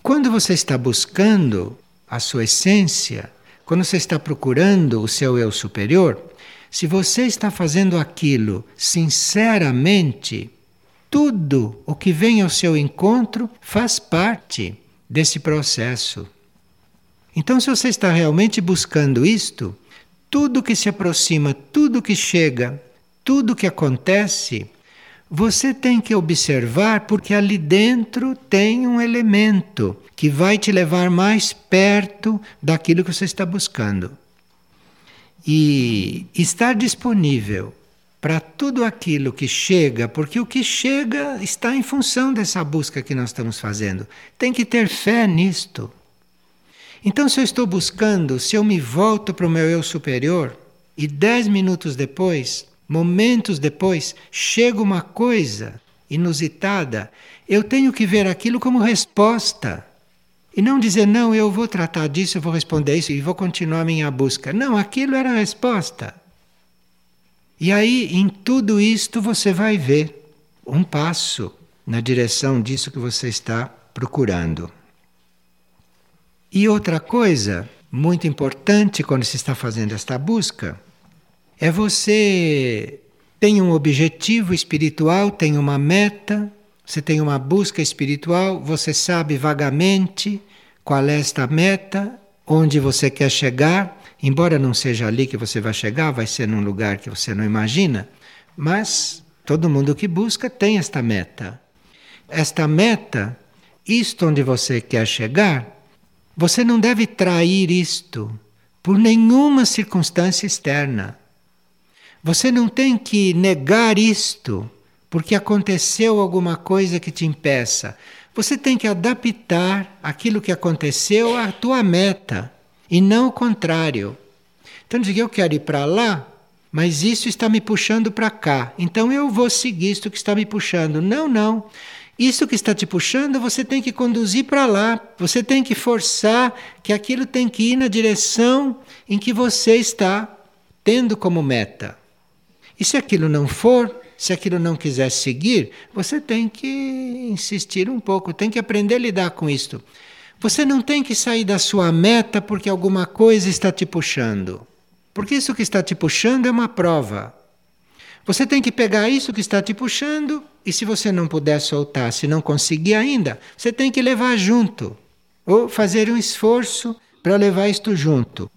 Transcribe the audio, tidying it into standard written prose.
quando você está buscando a sua essência, quando você está procurando o seu eu superior, se você está fazendo aquilo sinceramente, tudo o que vem ao seu encontro faz parte desse processo. Então, se você está realmente buscando isto, tudo que se aproxima, tudo que chega, tudo que acontece, você tem que observar, porque ali dentro tem um elemento que vai te levar mais perto daquilo que você está buscando. E estar disponível para tudo aquilo que chega, porque o que chega está em função dessa busca que nós estamos fazendo. Tem que ter fé nisto. Então, se eu estou buscando, se eu me volto para o meu eu superior, e 10 minutos depois, momentos depois, chega uma coisa inusitada, eu tenho que ver aquilo como resposta. E não dizer, não, eu vou tratar disso, eu vou responder isso e vou continuar a minha busca. Não, aquilo era a resposta. E aí, em tudo isto, você vai ver um passo na direção disso que você está procurando. E outra coisa muito importante quando se está fazendo esta busca é você tem um objetivo espiritual, tem uma meta, você tem uma busca espiritual, você sabe vagamente qual é esta meta, onde você quer chegar, embora não seja ali que você vai chegar, vai ser num lugar que você não imagina, mas todo mundo que busca tem esta meta. Esta meta, isto onde você quer chegar, você não deve trair isto por nenhuma circunstância externa. Você não tem que negar isto porque aconteceu alguma coisa que te impeça. Você tem que adaptar aquilo que aconteceu à tua meta e não o contrário. Então diga, eu quero ir para lá, mas isso está me puxando para cá. Então eu vou seguir isto que está me puxando. Não, não. Isso que está te puxando, você tem que conduzir para lá. Você tem que forçar que aquilo tem que ir na direção em que você está tendo como meta. E se aquilo não for, se aquilo não quiser seguir, você tem que insistir um pouco, tem que aprender a lidar com isto. Você não tem que sair da sua meta porque alguma coisa está te puxando. Porque isso que está te puxando é uma prova. Você tem que pegar isso que está te puxando e se você não puder soltar, se não conseguir ainda, você tem que levar junto. Ou fazer um esforço para levar isto junto.